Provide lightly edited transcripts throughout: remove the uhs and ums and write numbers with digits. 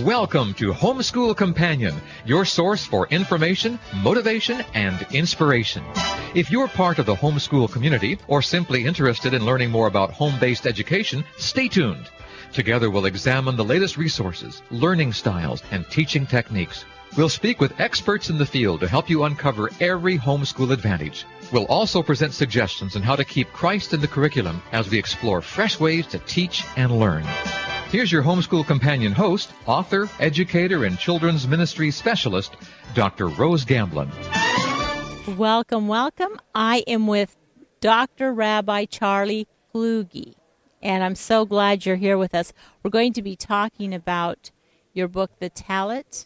Welcome to Homeschool Companion, your source for information, motivation, and inspiration. If you're part of the homeschool community or simply interested in learning more about home-based education, stay tuned. Together we'll examine the latest resources, learning styles, and teaching techniques. We'll speak with experts in the field to help you uncover every homeschool advantage. We'll also present suggestions on how to keep Christ in the curriculum as we explore fresh ways to teach and learn. Here's your Homeschool Companion host, author, educator, and children's ministry specialist, Dr. Rose Gamblin. Welcome, welcome. I am with Dr. Rabbi Charlie Kluge, and I'm so glad you're here with us. We're going to be talking about your book, The Talit.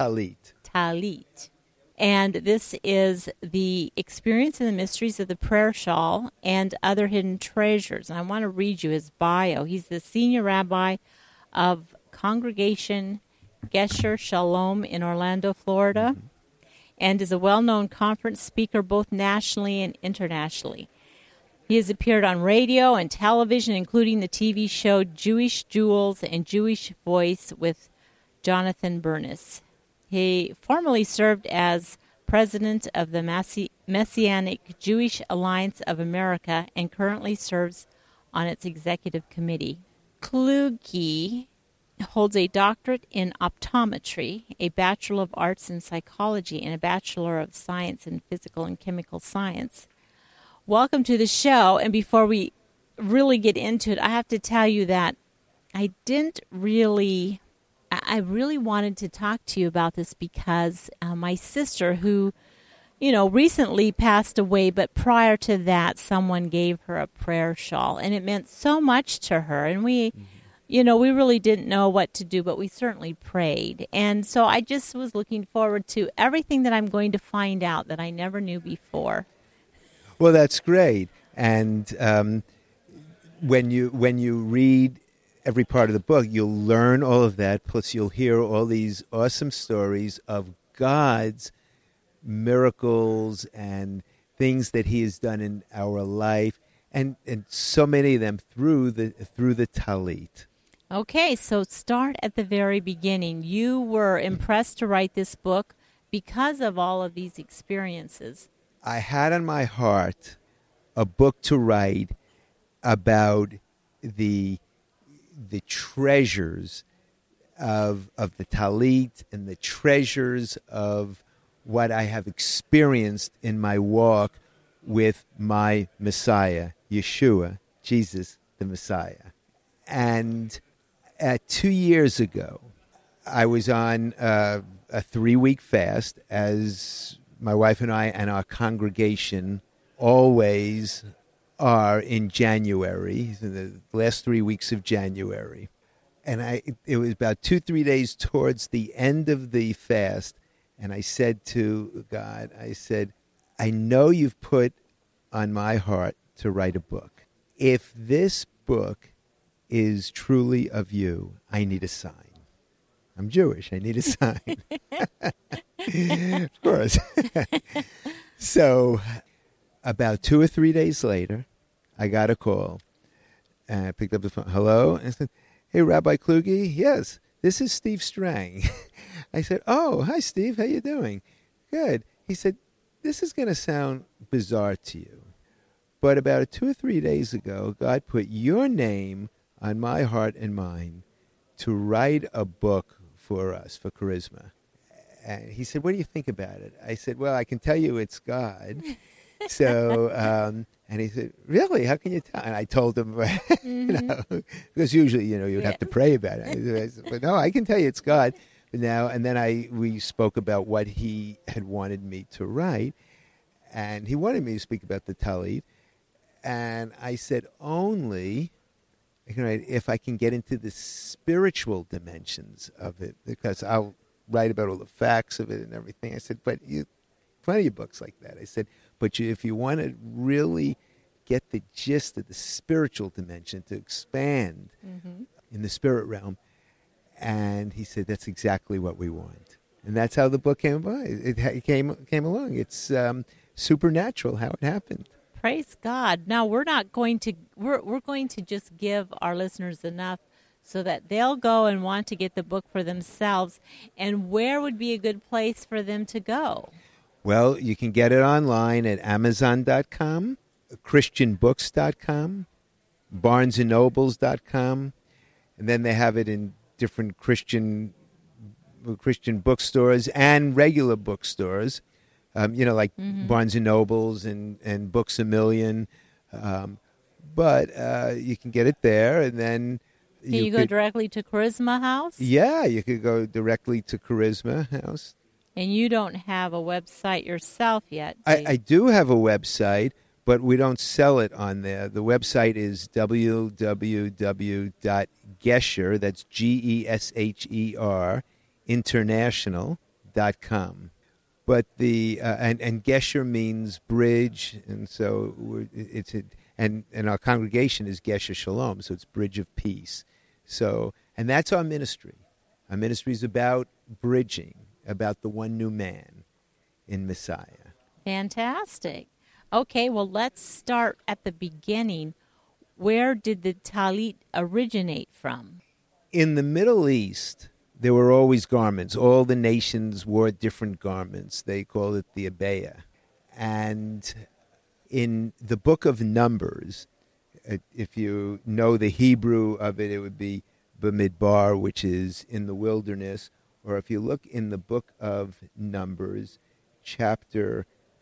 And this is the experience and the mysteries of the prayer shawl and other hidden treasures. And I want to read you his bio. He's the senior rabbi of Congregation Gesher Shalom in Orlando, Florida, and is a well-known conference speaker both nationally and internationally. He has appeared on radio and television, including the TV show Jewish Jewels and Jewish Voice with Jonathan Bernis. He formerly served as president of the Messianic Jewish Alliance of America and currently serves on its executive committee. Kluge holds a doctorate in optometry, a Bachelor of Arts in Psychology, and a Bachelor of Science in Physical and Chemical Science. Welcome to the show, and before we really get into it, I have to tell you that I really wanted to talk to you about this because my sister, who, recently passed away, but prior to that, someone gave her a prayer shawl, and it meant so much to her. And we really didn't know what to do, but we certainly prayed. And so I just was looking forward to everything that I'm going to find out that I never knew before. Well, that's great. And when you read every part of the book, you'll learn all of that, plus you'll hear all these awesome stories of God's miracles and things that he has done in our life, and so many of them through the Talit. Okay, so start at the very beginning. You were impressed to write this book because of all of these experiences. I had on my heart a book to write about the treasures of the Talit and the treasures of what I have experienced in my walk with my Messiah, Yeshua, Jesus the Messiah. And 2 years ago, I was on a 3-week fast, as my wife and I and our congregation always are in January, the last 3 weeks of January. And it was about 2-3 days towards the end of the fast, and I said to God, I know you've put on my heart to write a book. If this book is truly of you, I need a sign. I'm Jewish. I need a sign. Of course. So about 2 or 3 days later, I got a call, and I picked up the phone. Hello? And I said, hey, Rabbi Kluge? Yes, this is Steve Strang. I said, oh, hi, Steve. How you doing? Good. He said, this is going to sound bizarre to you, but about 2 or 3 days ago, God put your name on my heart and mind to write a book for us, for Charisma. And he said, what do you think about it? I said, well, I can tell you it's God. So, and he said, really? How can you tell? And I told him, because usually, you'd have to pray about it. I said, but no, I can tell you it's God. And then we spoke about what he had wanted me to write. And he wanted me to speak about the Talit. And I said, only if I can get into the spiritual dimensions of it, because I'll write about all the facts of it and everything. I said, but plenty of books like that. I said, but if you want to really get the gist of the spiritual dimension, to expand in the spirit realm. And he said, that's exactly what we want. And that's how the book came by. It came along. It's supernatural how it happened. Praise God. Now we're going to just give our listeners enough so that they'll go and want to get the book for themselves? And where would be a good place for them to go? Well, you can get it online at Amazon.com, ChristianBooks.com, BarnesandNobles.com, and then they have it in different Christian bookstores and regular bookstores, like Barnes and Nobles and Books A Million. But you can get it there, and then Can you go directly to Charisma House? Yeah, you could go directly to Charisma House. And you don't have a website yourself yet, I do have a website, but we don't sell it on there. The website is www.Gesher, that's Gesher, international.com. But and Gesher means bridge, and so and our congregation is Gesher Shalom, so it's Bridge of Peace. So, and that's our ministry. Our ministry is about bridging, about the one new man in Messiah. Fantastic. Okay, well, let's start at the beginning. Where did the talit originate from? In the Middle East, there were always garments. All the nations wore different garments. They called it the abaya. And in the book of Numbers, if you know the Hebrew of it, it would be Bamidbar, which is in the wilderness. Or if you look in the book of Numbers, chapter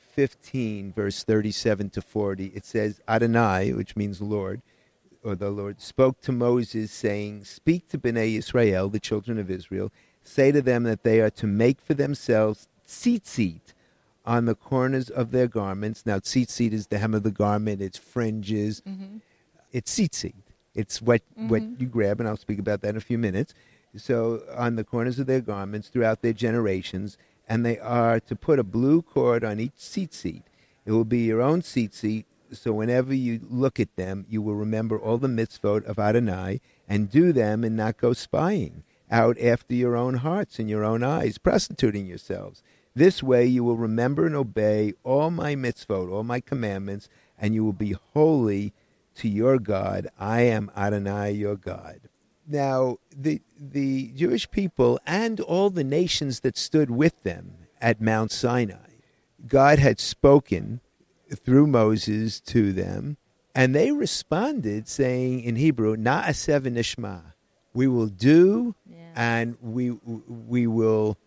15, verse 37 to 40, it says, Adonai, which means Lord, or the Lord, spoke to Moses, saying, Speak to Bnei Israel, the children of Israel, say to them that they are to make for themselves tzitzit on the corners of their garments. Now, tzitzit is the hem of the garment, it's fringes, it's tzitzit. It's what you grab, and I'll speak about that in a few minutes. So on the corners of their garments throughout their generations, and they are to put a blue cord on each tzitzit. It will be your own tzitzit, so whenever you look at them, you will remember all the mitzvot of Adonai and do them and not go spying out after your own hearts and your own eyes, prostituting yourselves. This way you will remember and obey all my mitzvot, all my commandments, and you will be holy to your God. I am Adonai, your God. Now, the Jewish people and all the nations that stood with them at Mount Sinai, God had spoken through Moses to them, and they responded saying in Hebrew, Na'aseh v'nishma, we will do and we will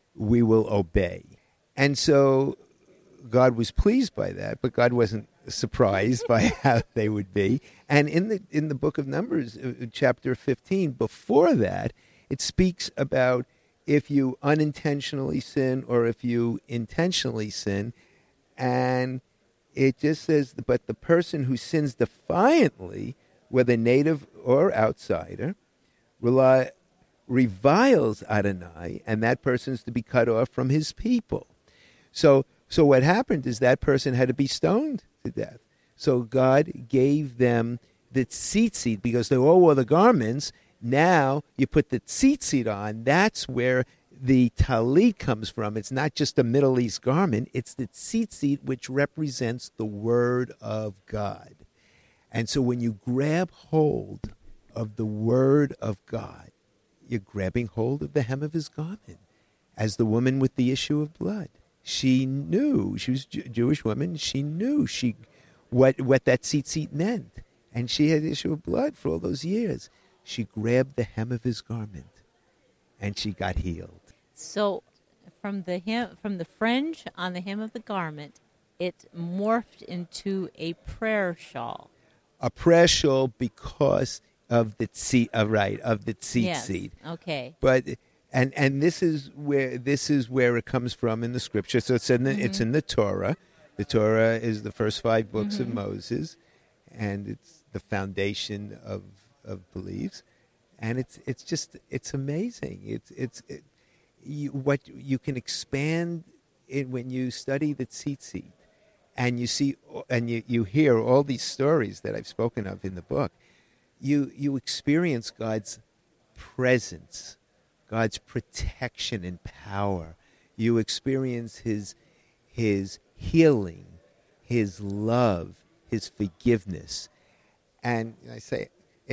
obey. And so God was pleased by that, but God wasn't surprised by how they would be. And in the book of Numbers, chapter 15, before that, it speaks about if you unintentionally sin or if you intentionally sin. And it just says, but the person who sins defiantly, whether native or outsider, reviles Adonai, and that person is to be cut off from his people. So what happened is that person had to be stoned to death. So God gave them the tzitzit, because they all wore the garments. Now you put the tzitzit on. That's where the talit comes from. It's not just a Middle East garment. It's the tzitzit, which represents the Word of God. And so when you grab hold of the Word of God, you're grabbing hold of the hem of his garment. As the woman with the issue of blood, she knew, she was a Jewish woman, she knew what that tzitzit meant. And she had the issue of blood for all those years. She grabbed the hem of his garment, and she got healed. So from the fringe on the hem of the garment, it morphed into a prayer shawl. A prayer shawl because of the tzitzit. Yes. Okay. But and this is where it comes from in the scripture. So it's in the Torah. The Torah is the first 5 books of Moses, and it's the foundation of beliefs. And it's amazing. What you can expand it when you study the tzitzit, and you see and you hear all these stories that I've spoken of in the book. You experience God's presence, God's protection and power. You experience His healing, His love, His forgiveness. And I say,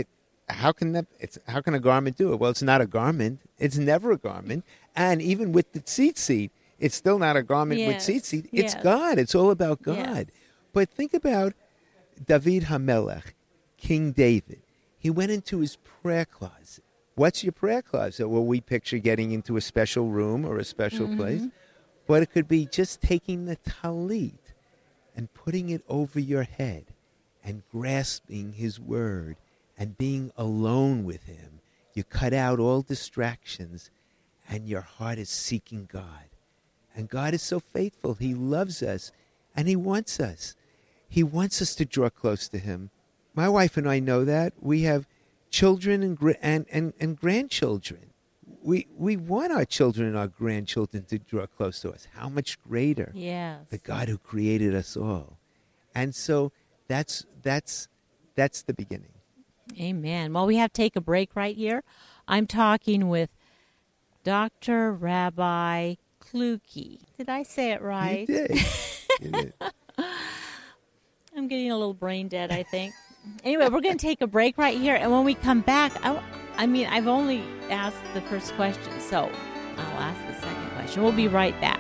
how can a garment do it? Well, it's not a garment. It's never a garment. And even with the tzitzit, it's still not a garment with tzitzit. It's God. It's all about God. Yes. But think about David HaMelech, King David. He went into his prayer closet. What's your prayer closet? Well, we picture getting into a special room or a special place. But it could be just taking the talit and putting it over your head and grasping his word and being alone with him. You cut out all distractions and your heart is seeking God. And God is so faithful. He loves us and he wants us. He wants us to draw close to him. My wife and I know that. We have children and grandchildren. We want our children and our grandchildren to draw close to us. How much greater the God who created us all. And so that's the beginning. Amen. Well, we have to take a break right here. I'm talking with Dr. Rabbi Kluge. Did I say it right? You did. You did. I'm getting a little brain dead, I think. Anyway, we're going to take a break right here. And when we come back, I've only asked the first question, so I'll ask the second question. We'll be right back.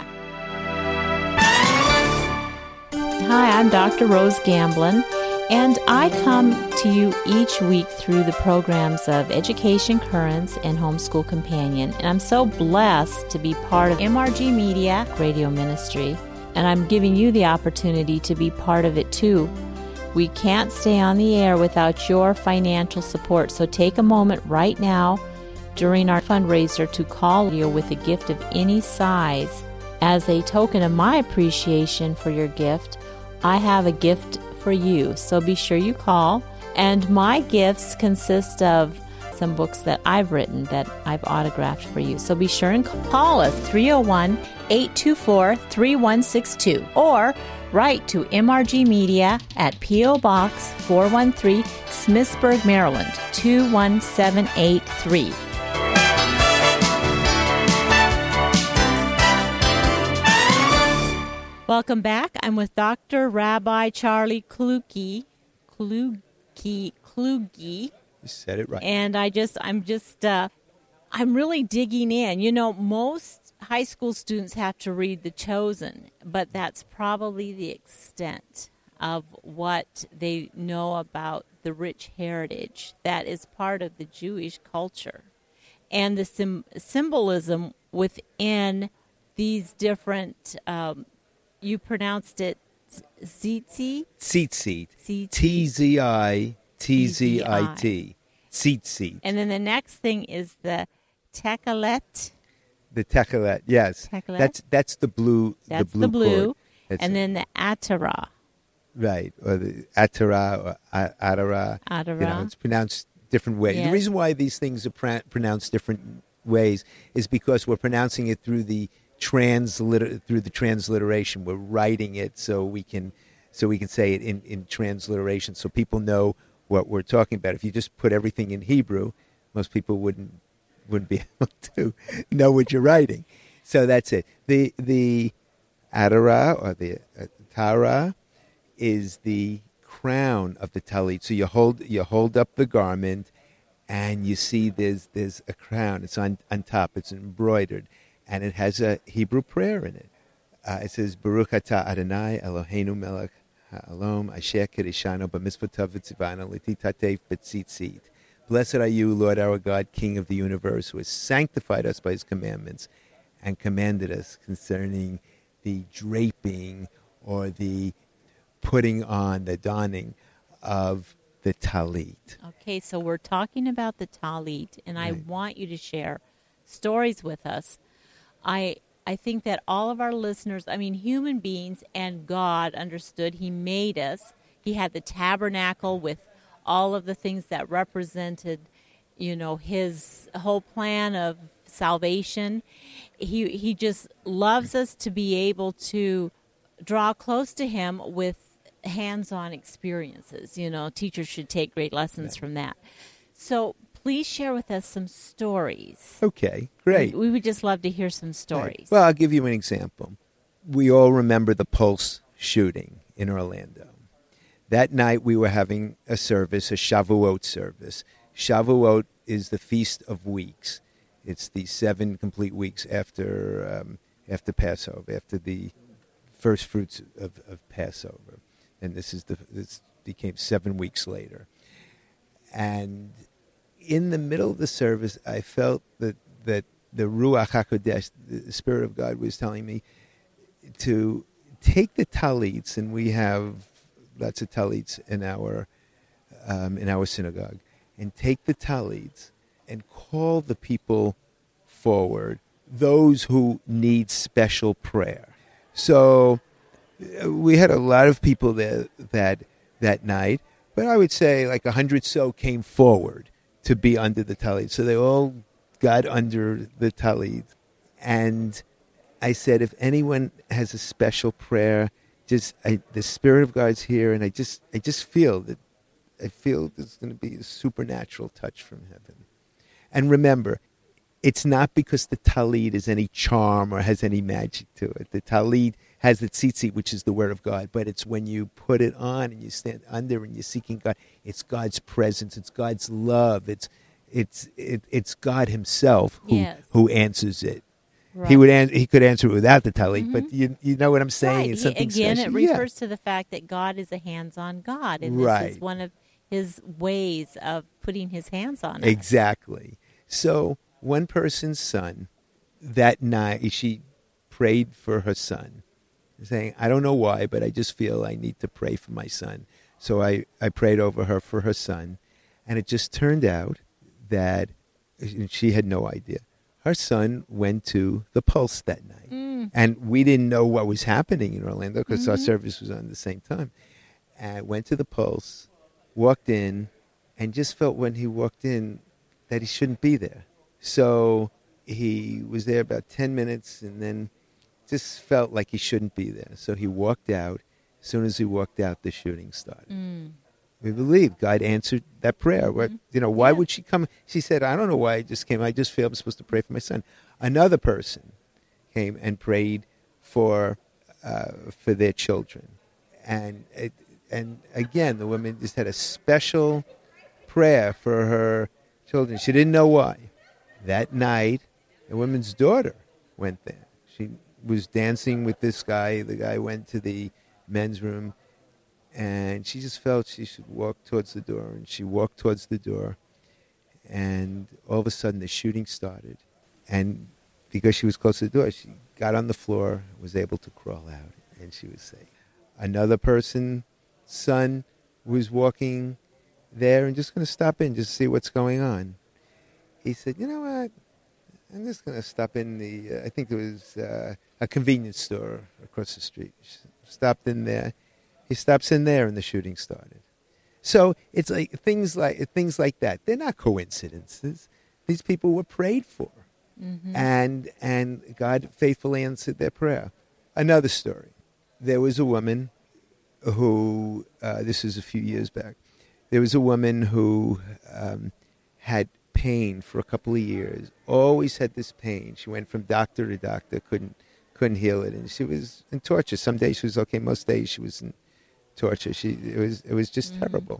Hi, I'm Dr. Rose Gamblin, and I come to you each week through the programs of Education Currents and Homeschool Companion. And I'm so blessed to be part of MRG Media Radio Ministry, and I'm giving you the opportunity to be part of it too. We can't stay on the air without your financial support, so take a moment right now during our fundraiser to call you with a gift of any size. As a token of my appreciation for your gift, I have a gift for you, so be sure you call. And my gifts consist of some books that I've written that I've autographed for you. So be sure and call us, 301-824-3162, or write to MRG Media at P.O. Box 413, Smithsburg, Maryland, 21783. Welcome back. I'm with Dr. Rabbi Charlie Kluge. You said it right. And I'm really digging in. You know, most high school students have to read The Chosen, but that's probably the extent of what they know about the rich heritage that is part of the Jewish culture and the symbolism within these different, you pronounced it tzitzit? Tzitzit. Tzitzit. Tzitzit. Tzitzit. And then the next thing is the techelet. The techelet, yes. Techelet. That's the blue. That's the blue. Cord. And then the atara. Right, or the atara or atara. Atara. You know, it's pronounced different ways. Yes. The reason why these things are pronounced different ways is because we're pronouncing it through the transliteration. We're writing it so we can say it in transliteration, so people know what we're talking about. If you just put everything in Hebrew, most people wouldn't be able to know what you're writing. So that's it. The Adara or the Tara is the crown of the talit. So you hold up the garment, and you see there's a crown. It's on top. It's embroidered, and it has a Hebrew prayer in it. It says, Baruch atah Adonai Eloheinu melech ha'olam asher kirishanu b'mitzvotav v'tzivanu l'titatef b'tzitzit. Blessed are you, Lord our God, King of the universe, who has sanctified us by his commandments and commanded us concerning the draping or the putting on, the donning of the talit. Okay, so we're talking about the talit, and right. I want you to share stories with us. I think that all of our listeners, human beings and God understood he made us. He had the tabernacle with all of the things that represented, his whole plan of salvation. He just loves us to be able to draw close to him with hands-on experiences. Teachers should take great lessons from that. So please share with us some stories. Okay, great. We would just love to hear some stories. Right. Well, I'll give you an example. We all remember the Pulse shooting in Orlando. That night we were having a service, a Shavuot service. Shavuot is the Feast of Weeks. It's the 7 complete weeks after Passover, after the first fruits of Passover, and this became 7 weeks later. And in the middle of the service, I felt that the Ruach HaKodesh, the Spirit of God, was telling me to take the talits, and we have lots of talits in our synagogue, and take the talits and call the people forward, those who need special prayer. So we had a lot of people there that night, but I would say like 100 so came forward to be under the talit. So they all got under the talit. And I said, if anyone has a special prayer, the Spirit of God's here, and I just feel that there's going to be a supernatural touch from heaven. And remember, it's not because the talit is any charm or has any magic to it. The talit has the tzitzit, which is the word of God, but it's when you put it on and you stand under and you're seeking God. It's God's presence. It's God's love. It's God Himself who answers it. Right. He could answer it without the talit, but you know what I'm saying. Right. It's something again, special. It refers to the fact that God is a hands-on God, and this is one of His ways of putting His hands on us. Exactly. So one person's son, that night, she prayed for her son, saying, I don't know why, but I just feel I need to pray for my son. So I prayed over her for her son, and it just turned out that she had no idea. Her son went to the Pulse that night, and we didn't know what was happening in Orlando because our service was on at the same time. And went to the Pulse, walked in, and just felt when he walked in that he shouldn't be there. So he was there about 10 minutes and then just felt like he shouldn't be there. So he walked out. As soon as he walked out, the shooting started. We believe God answered that prayer. Why would she come? She said, I don't know why I just came. I just feel I'm supposed to pray for my son. Another person came and prayed for their children. And again, the woman just had a special prayer for her children. She didn't know why. That night, the woman's daughter went there. She was dancing with this guy. The guy went to the men's room, and she just felt she should walk towards the door. And she walked towards the door, and all of a sudden the shooting started. And because she was close to the door, she got on the floor, was able to crawl out, and she was safe. Another person's son was walking there and just going to stop in just to see what's going on. He said, you know what, I'm just going to stop in I think there was a convenience store across the street. Stopped in there. He stops in there and the shooting started. So it's like things like that. They're not coincidences. These people were prayed for. And God faithfully answered their prayer. Another story. There was a woman who, this was a few years back, there was a woman who had pain for a couple of years, always had this pain. She went from doctor to doctor, couldn't heal it, and she was in torture. Some days she was okay, most days she was in torture. It was just terrible.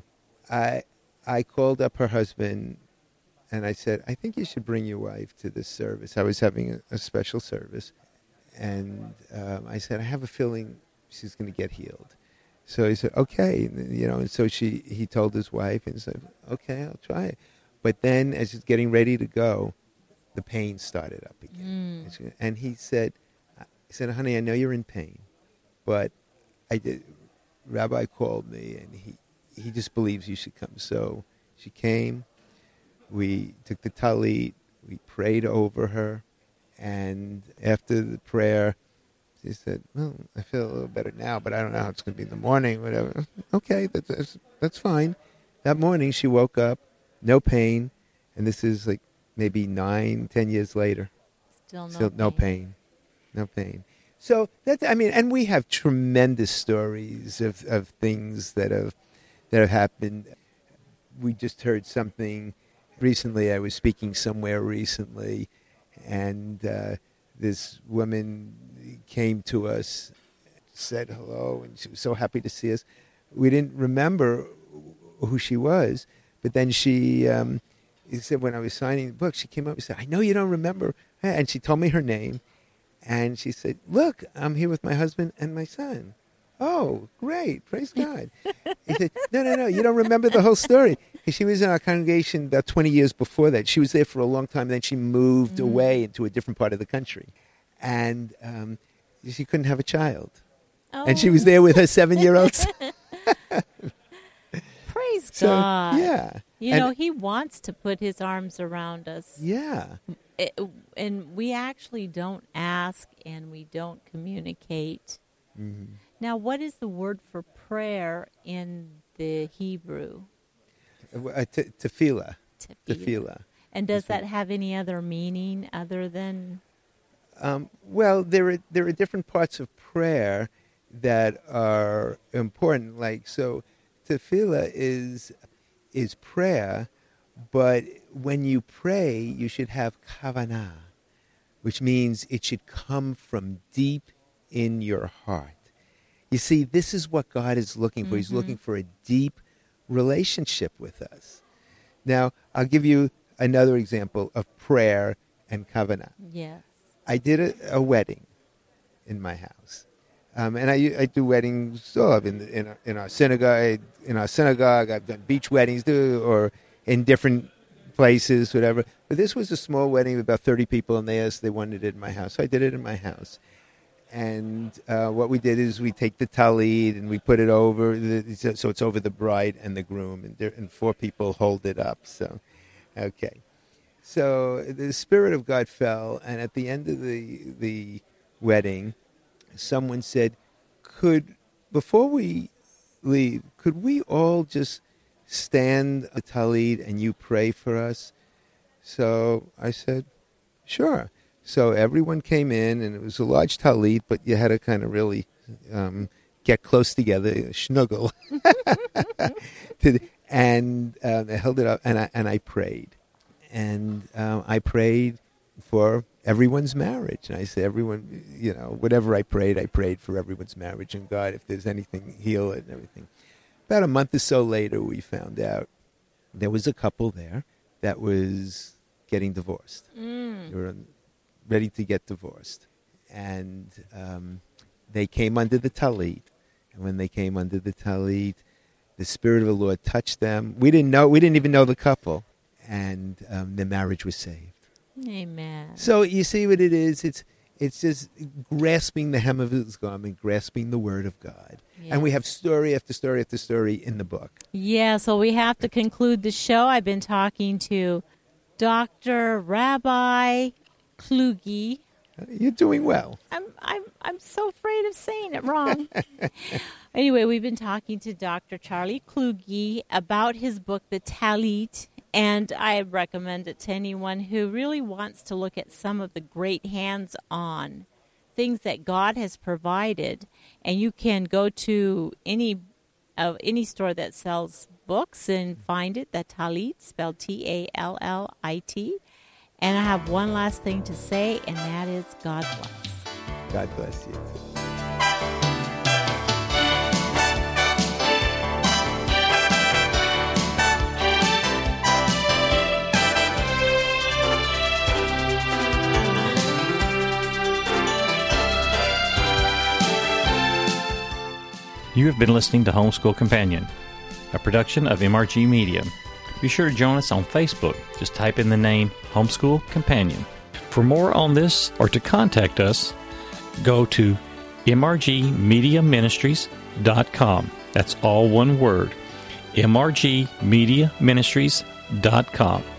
I called up her husband, and I said, I think you should bring your wife to this service. I was having a special service, and I said, I have a feeling she's going to get healed. So he said, okay, and so he told his wife and said, okay, I'll try it. But then as he's getting ready to go, the pain started up again. And he said, honey, I know you're in pain, but Rabbi called me and he just believes you should come. So she came, we took the talit, we prayed over her, and after the prayer, she said, well, I feel a little better now, but I don't know how it's going to be in the morning, whatever. Okay, that's fine. That morning she woke up, no pain, and this is like maybe 9-10 years later. Still no pain. No pain. So and we have tremendous stories of things that have happened. We just heard something recently. I was speaking somewhere recently, and this woman came to us, said hello, and she was so happy to see us. We didn't remember who she was, But then she said, when I was signing the book, she came up and said, I know you don't remember. And she told me her name. And she said, look, I'm here with my husband and my son. Oh, great. Praise God. He said, no, you don't remember the whole story. She was in our congregation about 20 years before that. She was there for a long time. Then she moved away into a different part of the country. And she couldn't have a child. Oh. And she was there with her 7-year-old son. Praise God. Yeah. You know, he wants to put his arms around us. Yeah. And we actually don't ask and we don't communicate. Mm-hmm. Now, what is the word for prayer in the Hebrew? Tefillah. Tefillah. And does that have any other meaning other than? Well, there are different parts of prayer that are important. Like, so tefillah is prayer, but when you pray, you should have kavanah, which means it should come from deep in your heart. You see, this is what God is looking for. Mm-hmm. He's looking for a deep relationship with us. Now, I'll give you another example of prayer and kavanah. Yes. I did a wedding in my house. And I do weddings sort of in our synagogue. In our synagogue, I've done beach weddings or in different places, whatever. But this was a small wedding of about 30 people, and they wanted it in my house. So I did it in my house. And what we did is we take the tallit and we put it over, so it's over the bride and the groom, and 4 people hold it up. So, okay. So the Spirit of God fell, and at the end of the wedding, someone said, before we leave, could we all just stand a tallit and you pray for us? So I said, sure. So everyone came in, and it was a large tallit, but you had to kind of really get close together, snuggle. And I held it up, and I prayed. And I prayed for everyone's marriage. And I said, everyone, whatever I prayed for everyone's marriage. And God, if there's anything, heal it and everything. About a month or so later, we found out there was a couple there that was getting divorced. They were ready to get divorced. And they came under the tallit. And when they came under the tallit, the Spirit of the Lord touched them. We didn't even know the couple. And the marriage was saved. Amen. So you see what it is? It's just grasping the hem of his garment, grasping the word of God. Yes. And we have story after story after story in the book. Yeah, so we have to conclude the show. I've been talking to Dr. Rabbi Kluge. You're doing well. I'm so afraid of saying it wrong. Anyway, we've been talking to Dr. Charlie Kluge about his book, The Tallit, and I recommend it to anyone who really wants to look at some of the great hands-on things that God has provided. And you can go to any store that sells books and find it, The Tallit, spelled Tallit. And I have one last thing to say, and that is God bless. God bless you. You have been listening to Homeschool Companion, a production of MRG Media. Be sure to join us on Facebook. Just type in the name Homeschool Companion. For more on this or to contact us, go to mrgmediaministries.com. That's all one word, mrgmediaministries.com.